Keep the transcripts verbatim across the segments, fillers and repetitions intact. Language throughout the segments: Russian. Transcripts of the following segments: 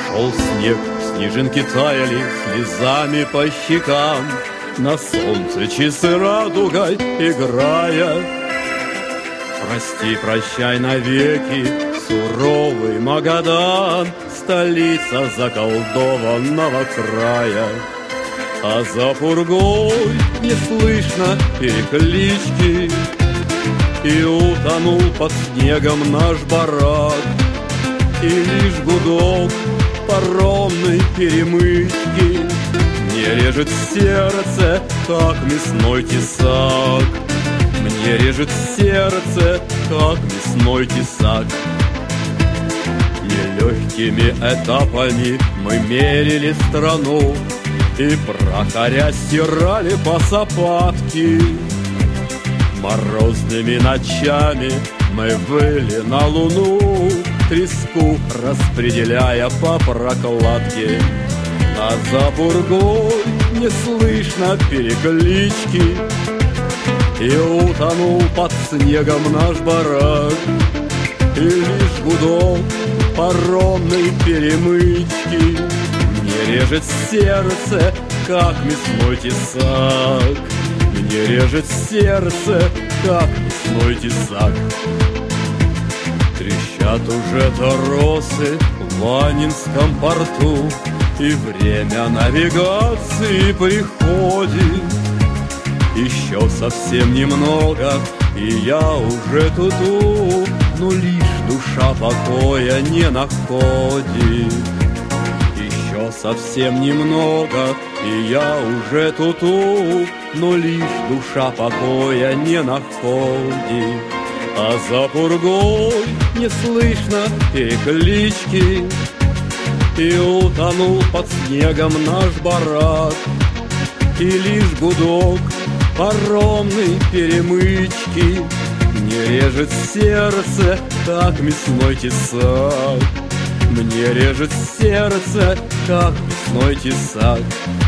Шел снег, снежинки таяли слезами по щекам, на солнце часы радугой играя. Прости, прощай навеки, суровый Магадан, столица заколдованного края. А за пургой не слышно переклички, и утонул под снегом наш барак. И лишь гудок паромной перемычки мне режет сердце, как мясной тесак. Мне режет сердце, как мясной тесак. Нелегкими этапами мы мерили страну, и прохоря стирали посапатки. Морозными ночами мы выли на луну, треску распределяя по прокладке. А за пургой не слышно переклички, и утонул под снегом наш барак. И лишь гудок паромной перемычки мне режет сердце, как мясной тесак. Мне режет сердце, как мясной тесак. Трещат уже торосы в Аннинском порту, и время навигации приходит. Еще совсем немного, и я уже туту, но лишь душа покоя не находит. Еще совсем немного, и я уже туту, но лишь душа покоя не находит. А за пургой не слышно переклички, и утонул под снегом наш барак. И лишь гудок паромной перемычки мне режет сердце, как мясной тесак. Мне режет сердце, как мясной тесак.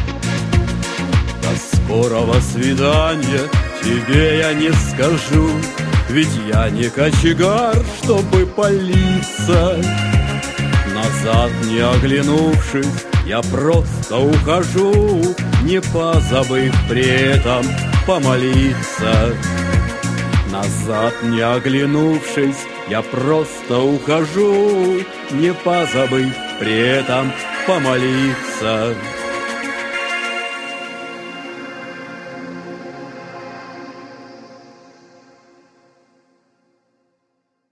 До скорого свидания тебе я не скажу, ведь я не кочегар, чтобы палиться. Назад не оглянувшись, я просто ухожу, не позабыв при этом помолиться. Назад не оглянувшись, я просто ухожу, не позабыв при этом помолиться.